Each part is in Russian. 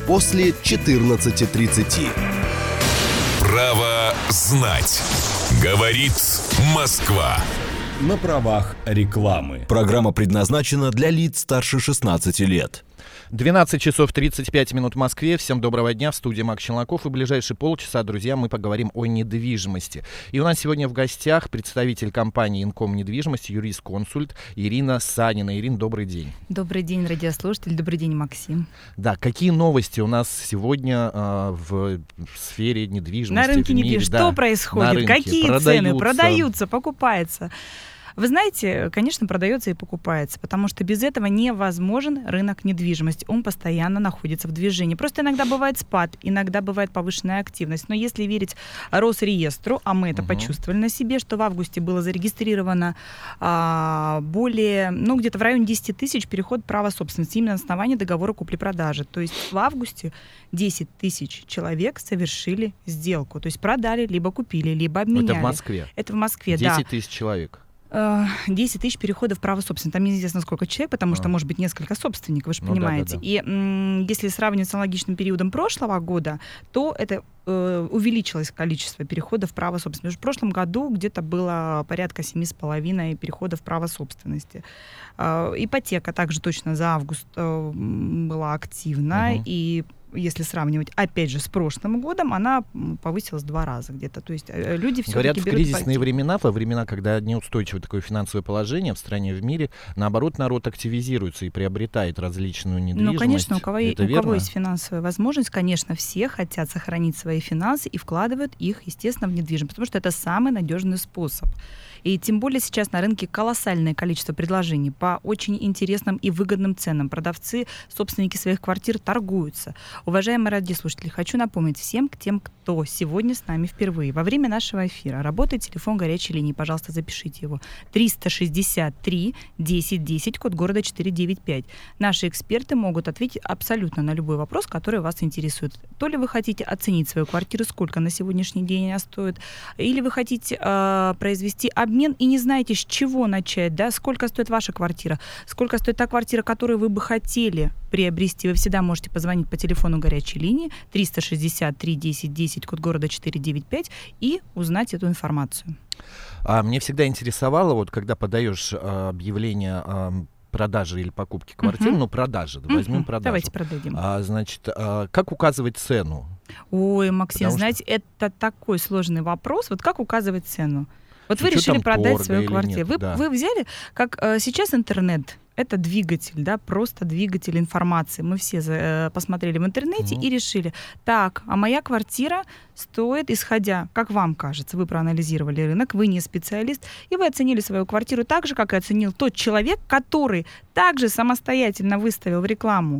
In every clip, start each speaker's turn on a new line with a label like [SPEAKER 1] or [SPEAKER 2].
[SPEAKER 1] после 14:30.
[SPEAKER 2] Право знать. Говорит Москва.
[SPEAKER 3] На правах рекламы.
[SPEAKER 1] Программа предназначена для лиц старше 16 лет.
[SPEAKER 4] 12 часов 35 минут в Москве. Всем доброго дня. В студии Макс Челноков. И в ближайшие полчаса, друзья, мы поговорим о недвижимости. И у нас сегодня в гостях представитель компании «Инком Недвижимость», юрисконсульт Ирина Санина. Ирина, добрый день.
[SPEAKER 5] Добрый день, радиослушатель. Добрый день, Максим.
[SPEAKER 4] Да, какие новости у нас сегодня в сфере недвижимости?
[SPEAKER 5] На рынке недвижимости. Что происходит? Какие цены? Продаются, покупаются. Вы знаете, конечно, продается и покупается, потому что без этого невозможен рынок недвижимости. Он постоянно находится в движении. Просто иногда бывает спад, иногда бывает повышенная активность. Но если верить Росреестру, а мы это почувствовали на себе, что в августе было зарегистрировано более, где-то в районе 10 тысяч переход права собственности именно на основании договора купли-продажи. То есть в августе 10 тысяч человек совершили сделку. То есть продали, либо купили, либо обменяли.
[SPEAKER 4] Это в Москве?
[SPEAKER 5] Это в Москве, да.
[SPEAKER 4] 10 тысяч человек.
[SPEAKER 5] 10 тысяч переходов права собственности. Там неизвестно, сколько человек, потому что может быть несколько собственников, вы же понимаете. Да. И если сравнивать с аналогичным периодом прошлого года, то это увеличилось количество переходов права собственности. В прошлом году где-то было порядка 7,5 переходов права собственности. Ипотека также точно за август была активна, и если сравнивать, опять же, с прошлым годом, она повысилась в 2 раза где-то. То есть люди все-таки
[SPEAKER 4] говорят, в кризисные
[SPEAKER 5] ипотеки.
[SPEAKER 4] времена, во времена, когда неустойчивое такое финансовое положение в стране, в мире, наоборот, народ активизируется и приобретает различную недвижимость.
[SPEAKER 5] Конечно, у кого есть финансовая возможность, конечно, все хотят сохранить свои финансы и вкладывают их, естественно, в недвижимость, потому что это самый надежный способ. И тем более сейчас на рынке колоссальное количество предложений по очень интересным и выгодным ценам. Продавцы, собственники своих квартир торгуются. Уважаемые радиослушатели, хочу напомнить всем тем, кто сегодня с нами впервые. Во время нашего эфира работает телефон горячей линии. Пожалуйста, запишите его. 363 10 10, код города 495. Наши эксперты могут ответить абсолютно на любой вопрос, который вас интересует. То ли вы хотите оценить свою квартиру, сколько на сегодняшний день она стоит, или вы хотите произвести обмен и не знаете, с чего начать, да, сколько стоит ваша квартира, сколько стоит та квартира, которую вы бы хотели приобрести. Вы всегда можете позвонить по телефону горячей линии 363 10 10, код города 495, и узнать эту информацию.
[SPEAKER 4] Мне всегда интересовало, вот когда подаешь объявление продажи или покупки квартиры, продажи, возьмем продажу.
[SPEAKER 5] Давайте продадим.
[SPEAKER 4] Значит, как указывать цену?
[SPEAKER 5] Ой, Максим, знаете, это такой сложный вопрос. Вот как указывать цену? Вот вы решили продать свою квартиру. Вы взяли, как сейчас интернет, это двигатель, да, просто двигатель информации. Мы все посмотрели в интернете и решили, так, а моя квартира стоит, исходя, как вам кажется, вы проанализировали рынок, вы не специалист, и вы оценили свою квартиру так же, как и оценил тот человек, который также самостоятельно выставил в рекламу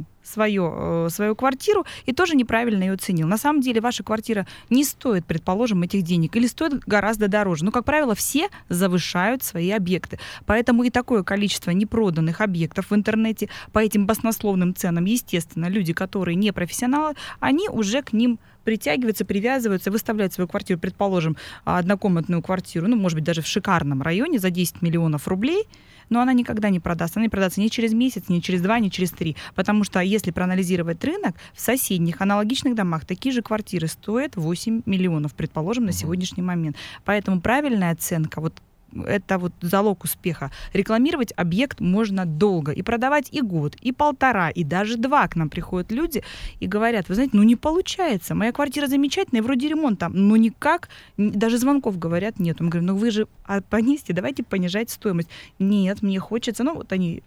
[SPEAKER 5] свою квартиру и тоже неправильно ее оценил. На самом деле ваша квартира не стоит, предположим, этих денег или стоит гораздо дороже. Но, как правило, все завышают свои объекты. Поэтому и такое количество непроданных объектов в интернете по этим баснословным ценам, естественно, люди, которые не профессионалы, они уже к ним притягиваются, привязываются, выставляют свою квартиру, предположим, однокомнатную квартиру, может быть, даже в шикарном районе за 10 миллионов рублей, но она никогда не продастся. Она не продастся ни через месяц, ни через 2, ни через 3. Потому что, если проанализировать рынок, в соседних аналогичных домах такие же квартиры стоят 8 миллионов, предположим, на сегодняшний момент. Поэтому правильная оценка, это залог успеха. Рекламировать объект можно долго. И продавать и год, и 1,5, и даже 2. К нам приходят люди и говорят, вы знаете, не получается. Моя квартира замечательная, и вроде ремонт там, но никак, даже звонков, говорят, нет. Мы говорим, вы же понизьте, давайте понижать стоимость. Нет, мне хочется. Они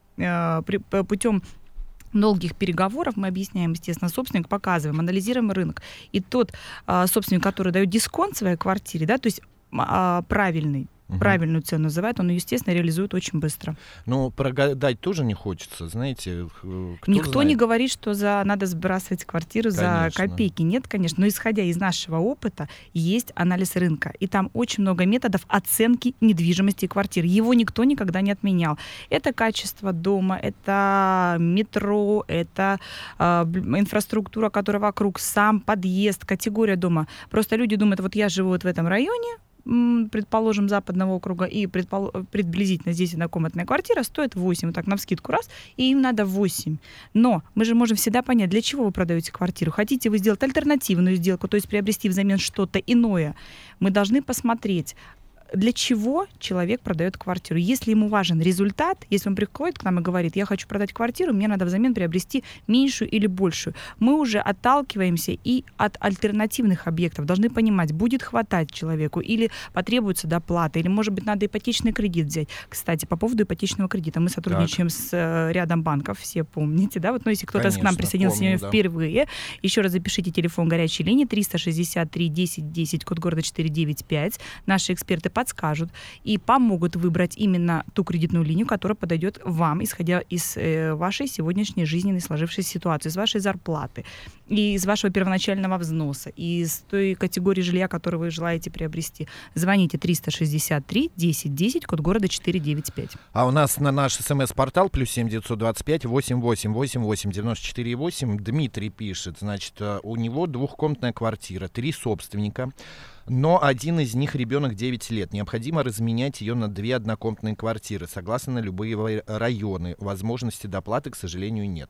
[SPEAKER 5] путем долгих переговоров мы объясняем, естественно, собственник, показываем, анализируем рынок. И тот собственник, который дает дисконт своей квартире, да, то есть правильную цену называет, он ее, естественно, реализует очень быстро.
[SPEAKER 4] Прогадать тоже не хочется, знаете.
[SPEAKER 5] Никто не говорит, что надо сбрасывать квартиру за копейки. Нет, конечно. Но исходя из нашего опыта, есть анализ рынка. И там очень много методов оценки недвижимости квартир. Его никто никогда не отменял. Это качество дома, это метро, это инфраструктура, которая вокруг, сам подъезд, категория дома. Просто люди думают, я живу в этом районе, предположим, западного округа, и приблизительно здесь однокомнатная квартира стоит 8, вот так навскидку раз, и им надо 8. Но мы же можем всегда понять, для чего вы продаете квартиру. Хотите вы сделать альтернативную сделку, то есть приобрести взамен что-то иное. Мы должны посмотреть, для чего человек продает квартиру. Если ему важен результат, если он приходит к нам и говорит, я хочу продать квартиру, мне надо взамен приобрести меньшую или большую, мы уже отталкиваемся и от альтернативных объектов. Должны понимать, будет хватать человеку или потребуется доплата, или, может быть, надо ипотечный кредит взять. Кстати, по поводу ипотечного кредита. Мы сотрудничаем с рядом банков, все помните, да? Вот, ну, если кто-то к нам присоединился сегодня впервые, еще раз запишите телефон горячей линии 363 10 10, код города 495. Наши эксперты подскажут и помогут выбрать именно ту кредитную линию, которая подойдет вам, исходя из вашей сегодняшней жизненной сложившейся ситуации, из вашей зарплаты, и из вашего первоначального взноса, и из той категории жилья, которую вы желаете приобрести. Звоните 363 10 10, код города 495.
[SPEAKER 4] А у нас на наш СМС-портал +7 925 88 88 94 8 Дмитрий пишет, значит, у него двухкомнатная квартира, 3 собственника, но один из них ребенок 9 лет. Необходимо разменять ее на 2 однокомнатные квартиры. Согласно на любые районы. Возможности доплаты, к сожалению, нет.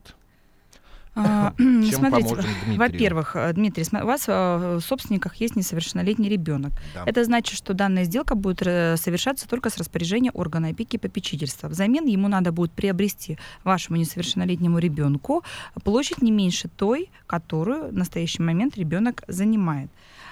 [SPEAKER 4] Чем
[SPEAKER 5] смотрите,
[SPEAKER 4] поможем Дмитрию?
[SPEAKER 5] Во-первых, Дмитрий, у вас в собственниках есть несовершеннолетний ребенок.
[SPEAKER 4] Да.
[SPEAKER 5] Это значит, что данная сделка будет совершаться только с распоряжения органа опеки и попечительства. Взамен ему надо будет приобрести вашему несовершеннолетнему ребенку площадь не меньше той, которую в настоящий момент ребенок занимает.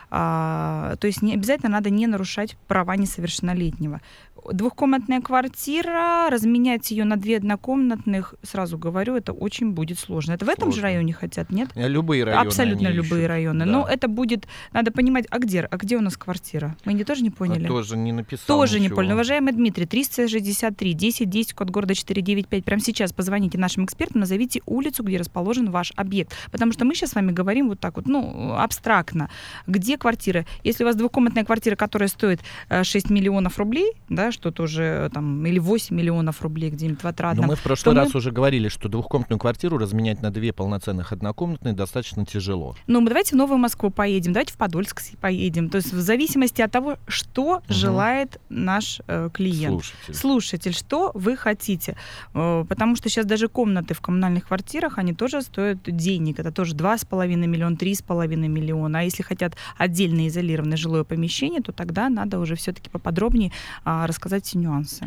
[SPEAKER 5] То есть не обязательно надо не нарушать права несовершеннолетнего. Двухкомнатная квартира, разменять ее на 2 однокомнатных, сразу говорю, это очень будет сложно. Это в этом же районе хотят, нет?
[SPEAKER 4] Любые районы.
[SPEAKER 5] Абсолютно любые
[SPEAKER 4] ищут.
[SPEAKER 5] районы.
[SPEAKER 4] Да.
[SPEAKER 5] Но это будет, надо понимать, а где у нас квартира? Мы тоже не поняли?
[SPEAKER 4] Тоже не написал
[SPEAKER 5] Тоже
[SPEAKER 4] ничего.
[SPEAKER 5] не поняли. Уважаемый Дмитрий, 363 10 10, код города 495. Прямо сейчас позвоните нашим экспертам, назовите улицу, где расположен ваш объект. Потому что мы сейчас с вами говорим вот так вот, абстрактно. Где квартира? Если у вас двухкомнатная квартира, которая стоит 6 миллионов рублей, да, что тоже там, или 8 миллионов рублей где-нибудь в отрадном.
[SPEAKER 4] Но мы в прошлый раз уже говорили, что двухкомнатную квартиру разменять на 2 полноценных однокомнатные достаточно тяжело.
[SPEAKER 5] Мы давайте в Новую Москву поедем, давайте в Подольск поедем. То есть в зависимости от того, что желает наш клиент. Слушатель, что вы хотите. Потому что сейчас даже комнаты в коммунальных квартирах, они тоже стоят денег. Это тоже 2,5 миллиона, 3,5 миллиона. А если хотят отдельное изолированное жилое помещение, то тогда надо уже все-таки поподробнее рассказать все нюансы.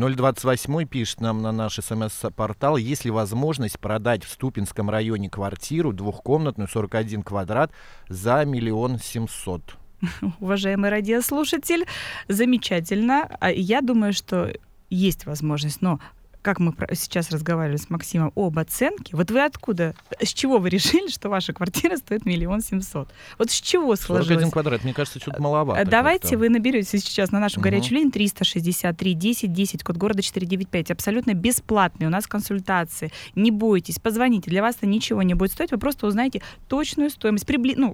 [SPEAKER 4] 028 пишет нам на наш СМС-портал, есть ли возможность продать в Ступинском районе квартиру двухкомнатную, 41 квадрат, за 1 700 000.
[SPEAKER 5] Уважаемый радиослушатель, замечательно. Я думаю, что есть возможность, но как мы сейчас разговаривали с Максимом об оценке, вот вы откуда, с чего вы решили, что ваша квартира стоит 1 700 000? Вот с чего сложилось?
[SPEAKER 4] 41 квадрат, мне кажется, что-то маловато.
[SPEAKER 5] Давайте вы наберете сейчас на нашу горячую линию 363 10 10, код города 495. Абсолютно бесплатные у нас консультации. Не бойтесь, позвоните. Для вас это ничего не будет стоить. Вы просто узнаете точную стоимость.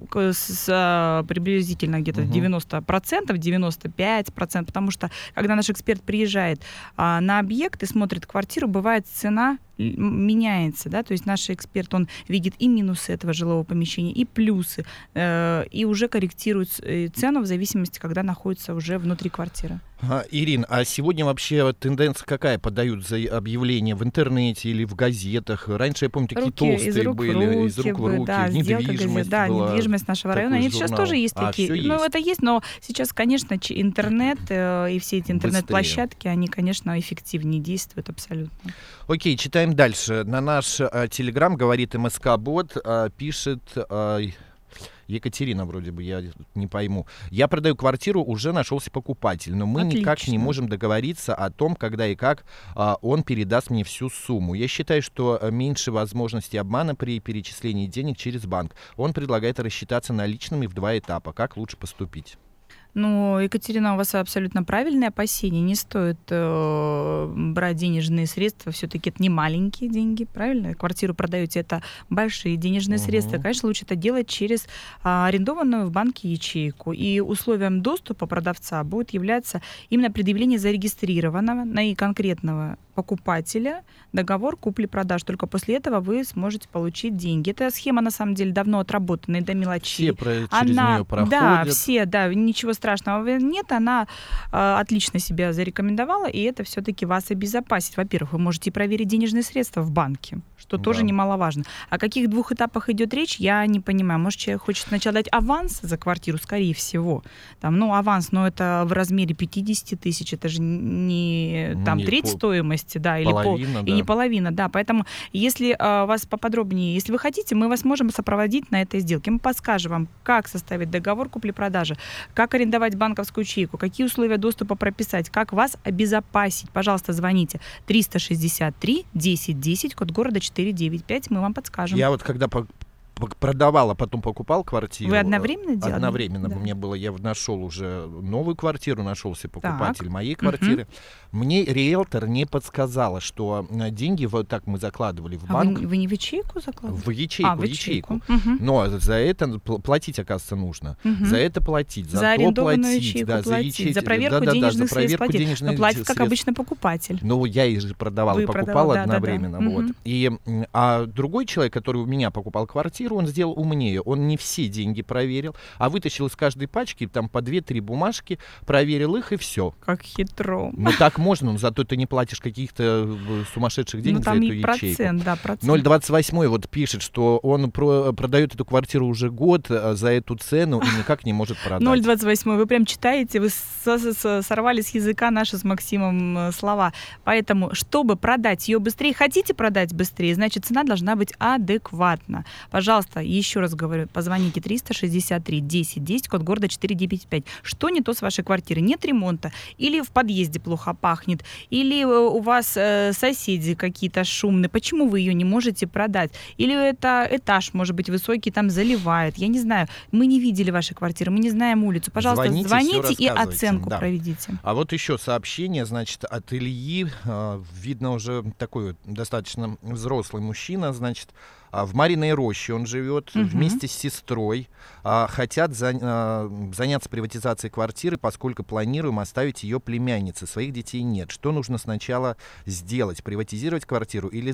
[SPEAKER 5] Приблизительно где-то 90%, 95%, потому что когда наш эксперт приезжает на объект и смотрит квартиру, бывает цена меняется, да, то есть наш эксперт, он видит и минусы этого жилого помещения, и плюсы, и уже корректирует цену в зависимости, когда находится уже внутри квартиры.
[SPEAKER 4] Ирин, а сегодня вообще тенденция какая? Подают за объявления в интернете или в газетах? Раньше, я помню, такие толстые были, из рук в руки,
[SPEAKER 5] да,
[SPEAKER 4] недвижимость была.
[SPEAKER 5] Недвижимость нашего района. Они сейчас тоже есть такие. Это есть, но сейчас, конечно, интернет и все эти интернет-площадки, они, конечно, эффективнее действуют абсолютно.
[SPEAKER 4] Окей, читаем дальше. На наш телеграм, говорит МСК-бот, пишет... Екатерина, вроде бы, я не пойму. Я продаю квартиру, уже нашелся покупатель, но мы никак не можем договориться о том, когда и как он передаст мне всю сумму. Я считаю, что меньше возможности обмана при перечислении денег через банк. Он предлагает рассчитаться наличными в 2 этапа. Как лучше поступить?
[SPEAKER 5] Екатерина, у вас абсолютно правильные опасения. Не стоит брать денежные средства. Все-таки это не маленькие деньги, правильно? Квартиру продаете, это большие денежные средства. Конечно, лучше это делать через арендованную в банке ячейку. И условием доступа продавца будет являться именно предъявление зарегистрированного и конкретного покупателя договор купли-продажи. Только после этого вы сможете получить деньги. Эта схема, на самом деле, давно отработанная до мелочей.
[SPEAKER 4] Все через нее проходят.
[SPEAKER 5] Да, все, да, ничего страшного нет. Она отлично себя зарекомендовала, и это все-таки вас обезопасит. Во-первых, вы можете проверить денежные средства в банке, что тоже немаловажно. О каких 2 этапах идет речь, я не понимаю. Может, человек хочет сначала дать аванс за квартиру, скорее всего. Аванс, но это в размере 50 тысяч, это же не треть стоимости, да, или
[SPEAKER 4] половина,
[SPEAKER 5] и не половина, да. Поэтому, если вас поподробнее, если вы хотите, мы вас можем сопроводить на этой сделке. Мы подскажем вам, как составить договор купли-продажи, как арендовать банковскую ячейку, какие условия доступа прописать, как вас обезопасить. Пожалуйста, звоните 363 10 10, код города 495, мы вам подскажем.
[SPEAKER 4] Я вот когда продавал, а потом покупал квартиру.
[SPEAKER 5] Вы одновременно делали?
[SPEAKER 4] Одновременно.
[SPEAKER 5] Да.
[SPEAKER 4] Я нашел уже новую квартиру, нашелся покупатель моей квартиры. Мне риэлтор не подсказала, что деньги вот так мы закладывали в банк.
[SPEAKER 5] Вы не в ячейку закладывали?
[SPEAKER 4] В ячейку. Но за это платить, оказывается, нужно. За это платить,
[SPEAKER 5] за арендованную ячейку платить, за проверку денежных средств платить. Но платит, как обычно, покупатель.
[SPEAKER 4] Ну, я и же продавал и покупал одновременно. Вот. А другой человек, который у меня покупал квартиру, он сделал умнее. Он не все деньги проверил, а вытащил из каждой пачки там по 2-3 бумажки, проверил их и все.
[SPEAKER 5] Как хитро.
[SPEAKER 4] Ну так можно, но зато ты не платишь каких-то сумасшедших денег за эту ячейку.
[SPEAKER 5] Процент.
[SPEAKER 4] 028 вот пишет, что он продает эту квартиру уже год за эту цену и никак не может продать.
[SPEAKER 5] 028, вы прям читаете, вы сорвали с языка наши с Максимом слова. Поэтому, чтобы продать ее быстрее, хотите продать быстрее, значит, цена должна быть адекватна. Пожалуйста, еще раз говорю, позвоните 363 10 10, код города 495. Что не то с вашей квартирой? Нет ремонта, или в подъезде плохо пахнет, или у вас соседи какие-то шумные. Почему вы ее не можете продать? Или это этаж, может быть, высокий, там заливает. Я не знаю. Мы не видели вашей квартиры, мы не знаем улицу. Пожалуйста, звоните и оценку проведите.
[SPEAKER 4] А вот еще сообщение, значит, от Ильи. Видно, уже такой достаточно взрослый мужчина, значит, в Мариной роще он живет вместе с сестрой. Хотят заняться приватизацией квартиры, поскольку планируем оставить ее племяннице. Своих детей нет. Что нужно сначала сделать? Приватизировать квартиру или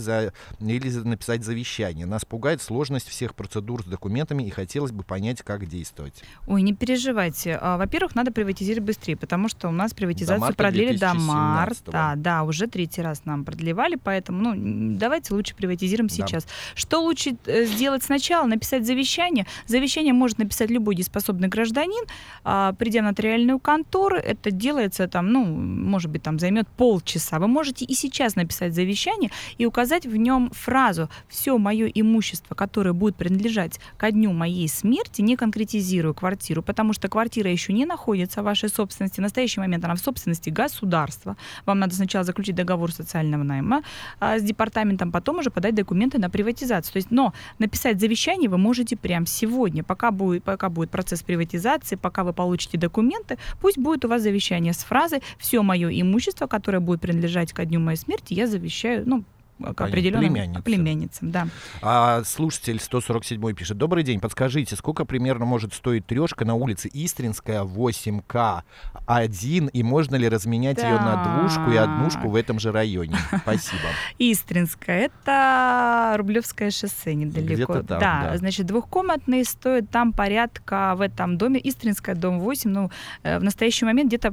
[SPEAKER 4] написать завещание? Нас пугает сложность всех процедур с документами, и хотелось бы понять, как действовать.
[SPEAKER 5] Ой, не переживайте. Во-первых, надо приватизировать быстрее, потому что у нас приватизацию продлили до марта. Да, уже 3-й раз нам продлевали, поэтому давайте лучше приватизируем сейчас. Что лучше сделать сначала? Написать завещание. Завещание может написать любой дееспособный гражданин, придя в нотариальную контору. Это делается может быть, займет полчаса. Вы можете и сейчас написать завещание и указать в нем фразу: «Все мое имущество, которое будет принадлежать ко дню моей смерти, не конкретизирую квартиру», потому что квартира еще не находится в вашей собственности. В настоящий момент она в собственности государства. Вам надо сначала заключить договор социального найма с департаментом, потом уже подать документы на приватизацию. Но написать завещание вы можете прямо сегодня, пока будет процесс приватизации, пока вы получите документы, пусть будет у вас завещание с фразой: «Все мое имущество, которое будет принадлежать ко дню моей смерти, я завещаю», к определенным племянницам. Да.
[SPEAKER 4] А слушатель 147 пишет: добрый день, подскажите, сколько примерно может стоить трешка на улице Истринская, 8К1, и можно ли разменять ее на двушку и однушку в этом же районе? Спасибо.
[SPEAKER 5] Истринская, это Рублевское шоссе недалеко.
[SPEAKER 4] Где-то там, да.
[SPEAKER 5] Значит, двухкомнатные стоят там порядка в этом доме, Истринская, дом 8, в настоящий момент где-то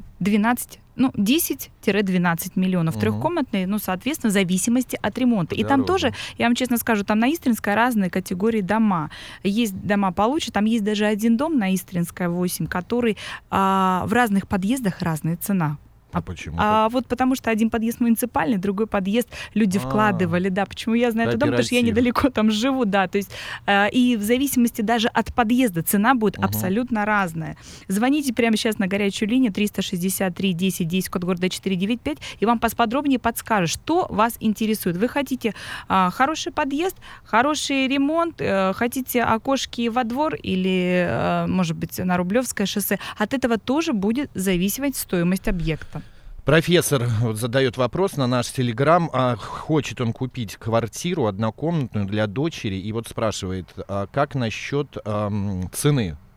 [SPEAKER 5] 10-12 миллионов. Трехкомнатные, соответственно, в зависимости от ремонта. И там тоже, я вам честно скажу, там на Истринской разные категории дома. Есть дома получше, там есть даже один дом на Истринской 8, который в разных подъездах разная цена.
[SPEAKER 4] А почему?
[SPEAKER 5] Вот потому что один подъезд муниципальный, другой подъезд люди вкладывали, да. Почему я знаю этот дом? Потому что я недалеко там живу, да. То есть и в зависимости даже от подъезда цена будет абсолютно разная. Звоните прямо сейчас на горячую линию 363 10 10, код города 495, и вам подробнее подскажут, что вас интересует. Вы хотите хороший подъезд, хороший ремонт, хотите окошки во двор или, может быть, на Рублевское шоссе. От этого тоже будет зависеть стоимость объекта.
[SPEAKER 4] Профессор задает вопрос на наш телеграм. Хочет он купить квартиру однокомнатную для дочери и вот спрашивает, как насчет цены?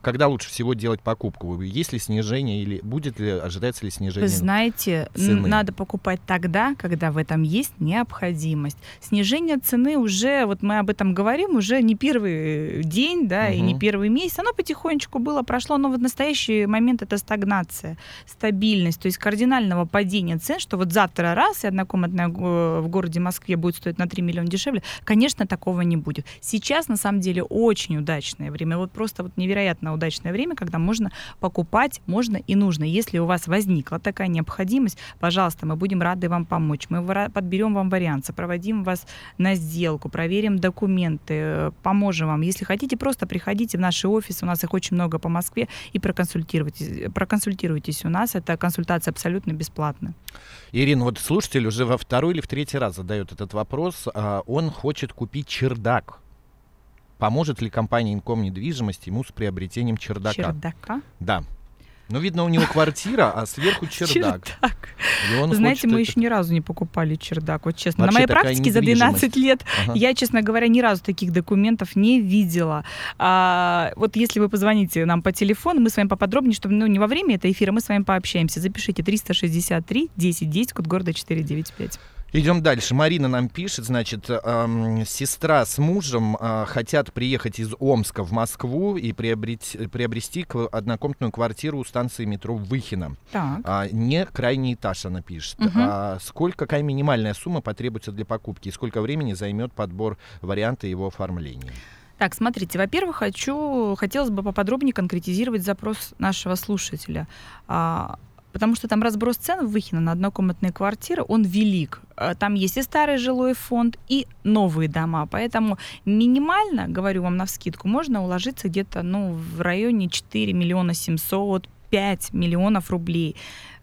[SPEAKER 4] когда лучше всего делать покупку? Есть ли снижение или ожидается ли снижение?
[SPEAKER 5] Вы знаете,
[SPEAKER 4] цены?
[SPEAKER 5] Надо покупать тогда, когда в этом есть необходимость. Снижение цены уже, вот мы об этом говорим, уже не первый день, да, и не первый месяц. Оно потихонечку прошло, но в настоящий момент это стагнация, стабильность, то есть кардинального падения цен, что вот завтра раз и однокомнатная в городе Москве будет стоить на 3 миллиона дешевле, конечно, такого не будет. Сейчас, на самом деле, очень удачное время, вот просто вот невероятно удачное время, когда можно покупать, можно и нужно. Если у вас возникла такая необходимость, пожалуйста, мы будем рады вам помочь. Мы подберем вам вариант, сопроводим вас на сделку, проверим документы, поможем вам. Если хотите, просто приходите в наши офисы, у нас их очень много по Москве, и проконсультируйтесь у нас. Это консультация абсолютно бесплатная.
[SPEAKER 4] Ирина, вот слушатель уже во второй или в третий раз задает этот вопрос. Он хочет купить чердак. Поможет ли компания Инком недвижимость ему с приобретением чердака?
[SPEAKER 5] Чердака?
[SPEAKER 4] Да. Ну, видно, у него квартира, а сверху чердак.
[SPEAKER 5] Знаете, мы еще ни разу не покупали чердак, вот честно. На моей практике за 12 лет я, честно говоря, ни разу таких документов не видела. Вот если вы позвоните нам по телефону, мы с вами поподробнее, чтобы не во время этого эфира, мы с вами пообщаемся. Запишите 363 10 10, код города 495.
[SPEAKER 4] Идем дальше. Марина нам пишет, значит, сестра с мужем хотят приехать из Омска в Москву и приобрести однокомнатную квартиру у станции метро Выхино. Не крайний этаж, она пишет. Какая минимальная сумма потребуется для покупки и сколько времени займет подбор варианта его оформления?
[SPEAKER 5] Так, смотрите, во-первых, хотелось бы поподробнее конкретизировать запрос нашего слушателя. Потому что там разброс цен в Выхино на однокомнатные квартиры, он велик. Там есть и старый жилой фонд, и новые дома. Поэтому минимально, говорю вам навскидку, можно уложиться где-то в районе 4 миллиона 700, 5 миллионов рублей.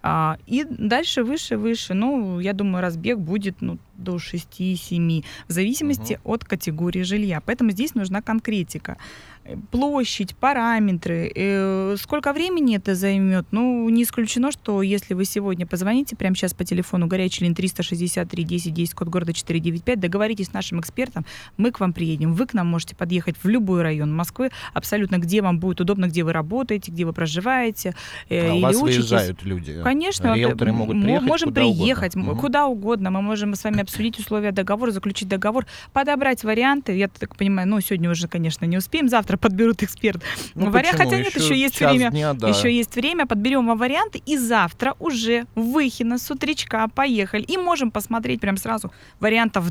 [SPEAKER 5] И дальше выше. Я думаю, разбег будет до 6-7, в зависимости от категории жилья. Поэтому здесь нужна конкретика. Площадь, параметры, сколько времени это займет. Не исключено, что если вы сегодня позвоните прямо сейчас по телефону горячей линии 363 10 10, код города 495, договоритесь с нашим экспертом, мы к вам приедем. Вы к нам можете подъехать в любой район Москвы, абсолютно где вам будет удобно, где вы работаете, где вы проживаете или
[SPEAKER 4] у вас
[SPEAKER 5] учитесь.
[SPEAKER 4] Выезжают люди.
[SPEAKER 5] Конечно.
[SPEAKER 4] Риэлторы могут приехать
[SPEAKER 5] можем приехать куда угодно. Мы можем с вами обсудить условия договора, заключить договор, подобрать варианты. Я так понимаю, сегодня уже, конечно, не успеем, завтра подберут эксперт. Хотя нет, еще есть время. Еще есть время, подберем вам варианты, и завтра уже в Выхино с утречка поехали. И можем посмотреть прям сразу вариантов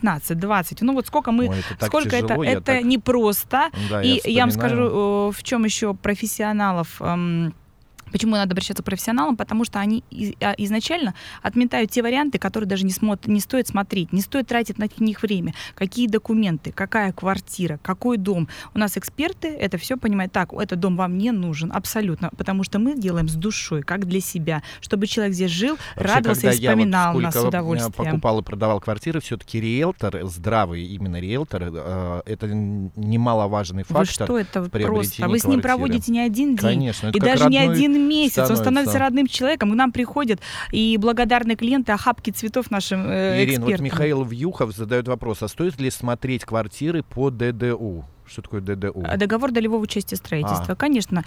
[SPEAKER 5] 15-20. Сколько
[SPEAKER 4] тяжело,
[SPEAKER 5] это непросто.
[SPEAKER 4] Да,
[SPEAKER 5] и я вам скажу, в чем еще профессионалов... Почему надо обращаться к профессионалам? Потому что они изначально отметают те варианты, которые даже не стоит смотреть, не стоит тратить на них время. Какие документы, какая квартира, какой дом. У нас эксперты это все понимают. Так, этот дом вам не нужен абсолютно, потому что мы делаем с душой, как для себя, чтобы человек здесь жил, радовался и вспоминал нас с удовольствием.
[SPEAKER 4] Я покупал и продавал квартиры, все-таки риэлтор, здравый именно риэлтор, это немаловажный фактор.
[SPEAKER 5] Вы что, это
[SPEAKER 4] просто?
[SPEAKER 5] Вы с ним проводите не один день,
[SPEAKER 4] конечно,
[SPEAKER 5] и даже не один месяц. Он становится родным человеком. К нам приходят и благодарные клиенты, охапки цветов нашим экспертам.
[SPEAKER 4] Ирина, Михаил Вьюхов задает вопрос, а стоит ли смотреть квартиры по ДДУ? Что такое ДДУ?
[SPEAKER 5] Договор долевого участия строительства. Конечно.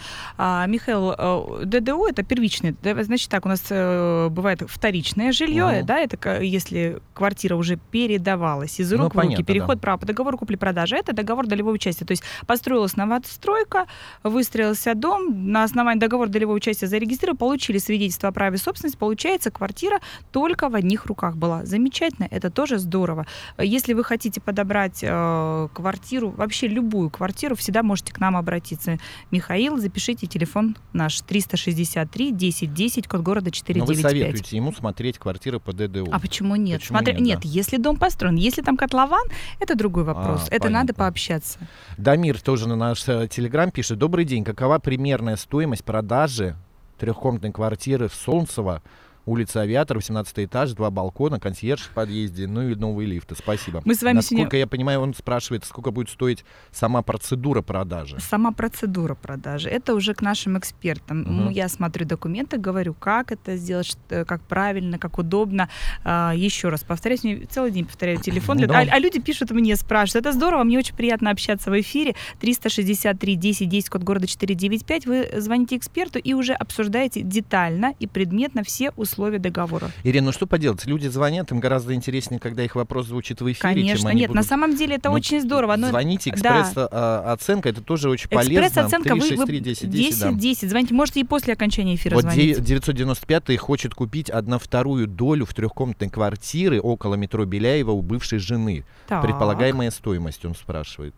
[SPEAKER 5] Михаил, ДДУ — это первичный. Значит так, у нас бывает вторичное жилье, да, это если квартира уже передавалась из рук в руки, переход права по договору купли-продажи. Это договор долевого участия. То есть построилась новостройка, выстроился дом, на основании договора долевого участия зарегистрировали, получили свидетельство о праве собственности, получается, квартира только в одних руках была. Замечательно, это тоже здорово. Если вы хотите подобрать квартиру, вообще любую квартиру, всегда можете к нам обратиться. Михаил, запишите телефон наш 363 10 10, код города 495.
[SPEAKER 4] Но вы советуете ему смотреть квартиры по ДДУ?
[SPEAKER 5] А почему нет? Нет, если дом построен, если там котлован, это другой вопрос. Это понятно. Надо пообщаться.
[SPEAKER 4] Дамир тоже на наш телеграм пишет. Добрый день. Какова примерная стоимость продажи трехкомнатной квартиры в Солнцево Улица Авиатор, 18 этаж, 2 балкона, консьерж в подъезде, ну и новые лифты. Спасибо.
[SPEAKER 5] Мы с вами
[SPEAKER 4] Насколько я понимаю, он спрашивает, сколько будет стоить сама процедура продажи.
[SPEAKER 5] Сама процедура продажи. Это уже к нашим экспертам. Я смотрю документы, говорю, как это сделать, как правильно, как удобно. Еще раз повторяюсь, мне целый день повторяю телефон. А люди пишут мне, спрашивают. Это здорово, мне очень приятно общаться в эфире. 363-10-10, код города 495. Вы звоните эксперту и уже обсуждаете детально и предметно все условия договора.
[SPEAKER 4] Ирина, ну что поделать? Люди звонят, им гораздо интереснее, когда их вопрос звучит в эфире.
[SPEAKER 5] Конечно,
[SPEAKER 4] чем они
[SPEAKER 5] нет,
[SPEAKER 4] будут...
[SPEAKER 5] на самом деле это очень здорово.
[SPEAKER 4] Звоните, экспресс-оценка, это тоже очень полезно.
[SPEAKER 5] Экспресс-оценка, вы 10-10, звоните, можете и после окончания эфира звонить.
[SPEAKER 4] 995-й хочет купить 1/2 долю в трехкомнатной квартиры около метро Беляева у бывшей жены.
[SPEAKER 5] Так.
[SPEAKER 4] Предполагаемая стоимость, он спрашивает.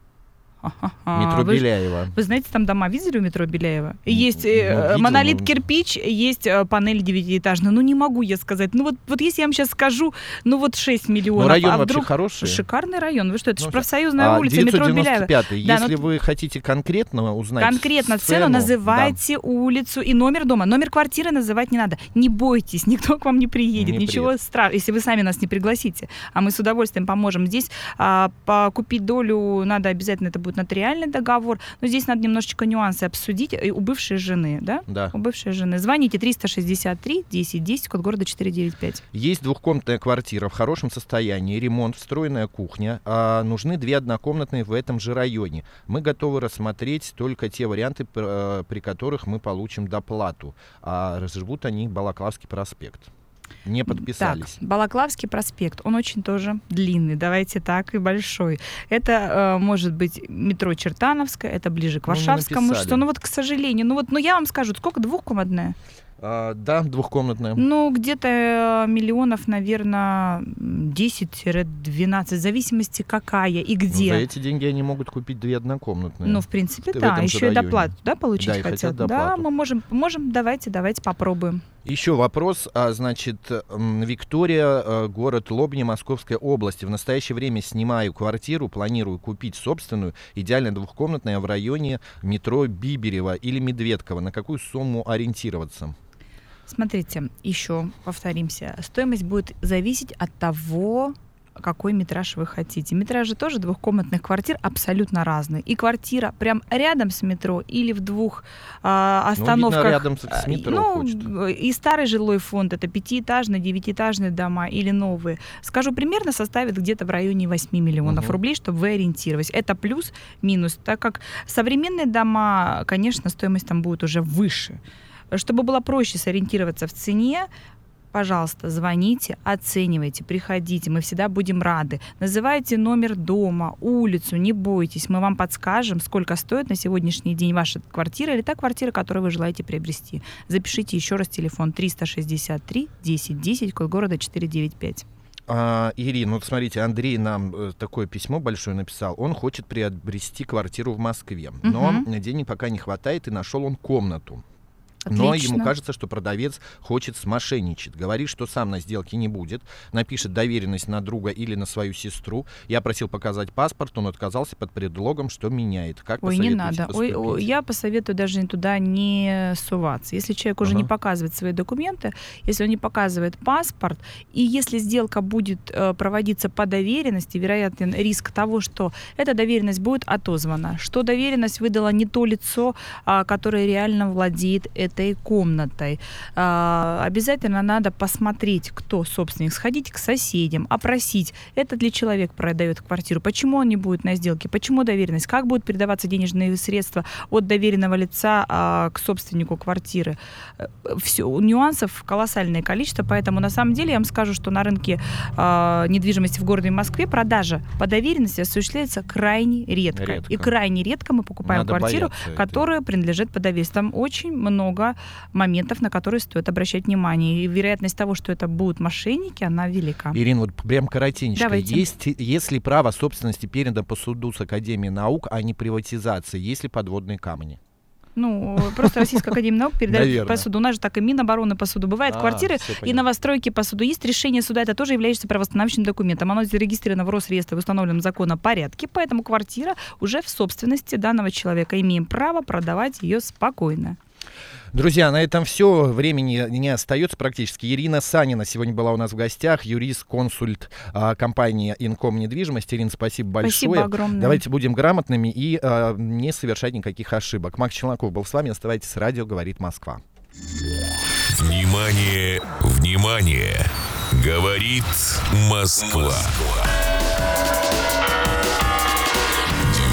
[SPEAKER 4] Метро Беляева.
[SPEAKER 5] Вы знаете, там дома видели у метро Беляева? Есть монолит кирпич, есть панель 9-этажная. Ну, не могу я сказать. Ну, вот если я вам сейчас скажу, 6 миллионов.
[SPEAKER 4] Ну, район вообще хороший.
[SPEAKER 5] Шикарный район. Вы что, это же профсоюзная улица, метро Беляева.
[SPEAKER 4] 995-й. Если вы хотите конкретно узнать
[SPEAKER 5] конкретно цену, называйте улицу и номер дома. Номер квартиры называть не надо. Не бойтесь, никто к вам не приедет. Ничего страшного, если вы сами нас не пригласите. А мы с удовольствием поможем. Здесь купить долю надо обязательно, это будет нотариальный договор, но здесь надо немножечко нюансы обсудить у бывшей жены, да?
[SPEAKER 4] Да.
[SPEAKER 5] У бывшей жены. Звоните 363-10-10, код города 495.
[SPEAKER 4] Есть двухкомнатная квартира в хорошем состоянии, ремонт, встроенная кухня. Нужны 2 однокомнатные в этом же районе. Мы готовы рассмотреть только те варианты, при которых мы получим доплату. Живут они Балаклавский проспект. Не подписались.
[SPEAKER 5] Так, Балаклавский проспект, он очень тоже длинный, давайте так, и большой. Это может быть метро Чертановская, это ближе к Варшавскому. К сожалению, я вам скажу, сколько, двухкомнатная?
[SPEAKER 4] Да, двухкомнатная.
[SPEAKER 5] Где-то миллионов, наверное, 10-12, в зависимости какая и где.
[SPEAKER 4] За эти деньги они могут купить 2 однокомнатные.
[SPEAKER 5] В принципе, да. Еще и доплату, получить хотят. Да, мы можем, давайте попробуем.
[SPEAKER 4] Еще вопрос, Виктория, город Лобня, Московская область. В настоящее время снимаю квартиру, планирую купить собственную, идеально двухкомнатная в районе метро Биберева или Медведково. На какую сумму ориентироваться?
[SPEAKER 5] Смотрите, еще повторимся. Стоимость будет зависеть от того, какой метраж вы хотите. Метражи тоже двухкомнатных квартир абсолютно разные. И квартира прям рядом с метро или в 2 остановках.
[SPEAKER 4] Рядом с метро
[SPEAKER 5] и старый жилой фонд, это 5-этажные, 9-этажные дома или новые. Скажу, примерно составит где-то в районе 8 миллионов рублей, чтобы вы ориентировались. Это плюс-минус, так как современные дома, конечно, стоимость там будет уже выше. Чтобы было проще сориентироваться в цене, пожалуйста, звоните, оценивайте, приходите, мы всегда будем рады. Называйте номер дома, улицу, не бойтесь, мы вам подскажем, сколько стоит на сегодняшний день ваша квартира или та квартира, которую вы желаете приобрести. Запишите еще раз телефон 363-10-10, код города 495.
[SPEAKER 4] Ирина, смотрите, Андрей нам такое письмо большое написал. Он хочет приобрести квартиру в Москве, но денег пока не хватает, и нашел он комнату.
[SPEAKER 5] Отлично.
[SPEAKER 4] Но ему кажется, что продавец хочет смошенничать. Говорит, что сам на сделке не будет. Напишет доверенность на друга или на свою сестру. Я просил показать паспорт, он отказался под предлогом, что меняет. Как посоветуете
[SPEAKER 5] не надо. Я посоветую даже туда не суваться. Если человек уже не показывает свои документы, если он не показывает паспорт, и если сделка будет проводиться по доверенности, вероятен риск того, что эта доверенность будет отозвана, что доверенность выдала не то лицо, которое реально владеет этой комнатой. Обязательно надо посмотреть, кто собственник, сходить к соседям, опросить, этот ли человек продает квартиру, почему он не будет на сделке, почему доверенность, как будут передаваться денежные средства от доверенного лица к собственнику квартиры. Все, нюансов колоссальное количество, поэтому на самом деле я вам скажу, что на рынке недвижимости в городе Москве продажа по доверенности осуществляется крайне редко. И крайне редко мы покупаем квартиру, которая принадлежит по доверенности. Там очень много моментов, на которые стоит обращать внимание. И вероятность того, что это будут мошенники, она велика.
[SPEAKER 4] Ирина, вот прям коротенько.
[SPEAKER 5] Давайте.
[SPEAKER 4] Если право собственности передано по суду с Академией наук, а не приватизации, есть ли подводные камни?
[SPEAKER 5] Просто Российская академия наук передает по суду. У нас же так и Минобороны по суду. Бывают квартиры и новостройки по суду. Есть решение суда, это тоже является правоустанавливающим документом. Оно зарегистрировано в Росреестре в установленном законом порядке, поэтому квартира уже в собственности данного человека. Имеем право продавать ее спокойно.
[SPEAKER 4] Друзья, на этом все. Времени не остается практически. Ирина Санина сегодня была у нас в гостях, юрист-консульт компании Инком недвижимость. Ирина, спасибо большое.
[SPEAKER 5] Спасибо огромное.
[SPEAKER 4] Давайте будем грамотными и не совершать никаких ошибок. Макс Челноков был с вами. Оставайтесь с радио «Говорит Москва».
[SPEAKER 2] Внимание, внимание! Говорит Москва.